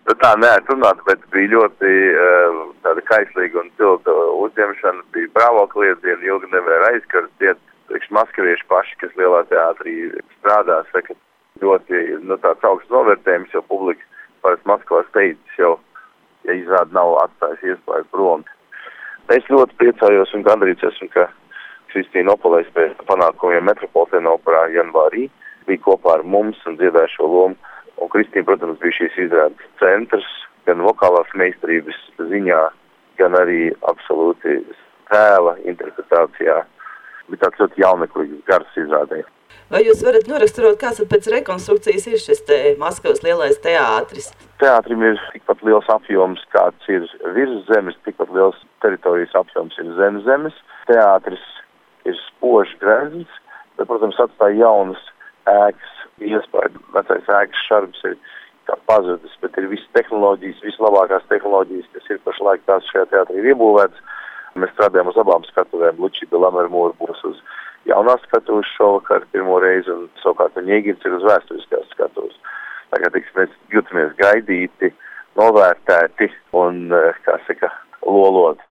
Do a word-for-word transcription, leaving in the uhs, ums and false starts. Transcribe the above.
Nu, tā neatrunāta, bet bija ļoti uh, tāda kaislīga un silta uzņemšana. Bija brāvo kliedzieni, ilgi nevarēja aizkarstiet. Priekš maskavieši paši, kas lielā teātrī strādā, saka, ļoti nu, tāds augsts novērtējums, jo publika parasti Maskavā steidzas jau, ja izrāda nav atstājis iespēju prom. Es ļoti priecājos un gandrīz esmu, ka Kristīna Opolais pēc panākumiem Metropolitēna operā janvārī bija kopā ar mums un dziedāja šo lomu. Un Kristīna, protams, bija šīs izrādes centrs, gan vokālās meistarības ziņā, gan arī absolūti tēla interpretācijā. Bija tāds ļoti jauneklīgs gars izrādē. Vai jūs varat noraksturot, kāds pēc rekonstrukcijas ir šis te Maskavas lielais teātris? Teātrim ir tikpat liels apjoms, kāds ir virs zemes, tikpat liels teritorijas apjoms ir zem zemes. Teātris ir spožs grezns, bet, protams, atstāja jaunas ēkas iespēju. Vecais ēkas šarbs ir kā pazudis, bet ir visas tehnoloģijas, vislabākās tehnoloģijas, kas ir pašlaik tās šajā teātrī ir iebūvētas. Mēs strādājam uz abām skatuvēm. Lučida Lamermūra būs uz jaunās skatuves šovakar pirmo reizi, un savukārt Ņēgins ir uz vēsturiskās skatuves. Tagad, tiks, mēs jūtamies gaidīti, novērtēti un, kā saka, loloti.